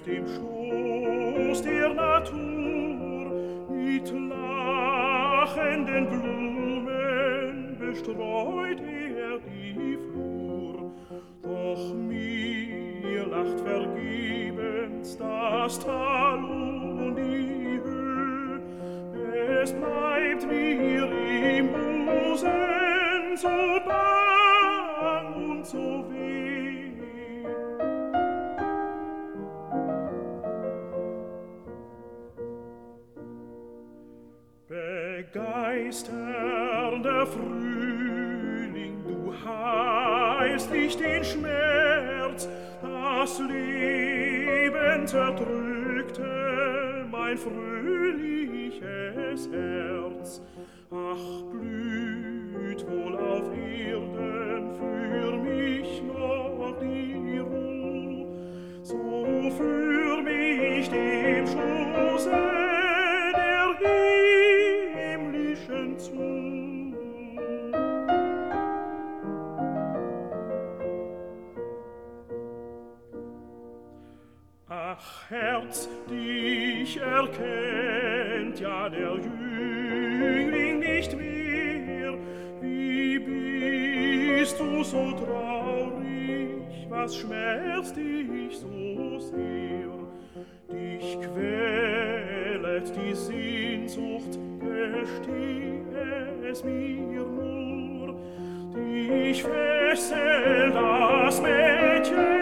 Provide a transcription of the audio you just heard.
dem Schoß der Natur, mit lachenden Blumen bestreut die Flur. Doch mir lacht vergebens das Tal und die Höhe, es bleibt mir im Busen so bang und so weh. Begeisternder Frühling, du heilst nicht den Schmerz, das Leben zerdrückte mein fröhliches Herz. Ach, blüht wohl auf Erden für mich noch die Ruh, so für mich dem Schoße der Himmlischen zu. Ach, Herz, dich erkennt ja der Jüngling nicht mehr. Wie bist du so traurig, was schmerzt dich so sehr? Dich quälet die Sehnsucht, gesteh es mir nur. Dich fesselt das Mädchen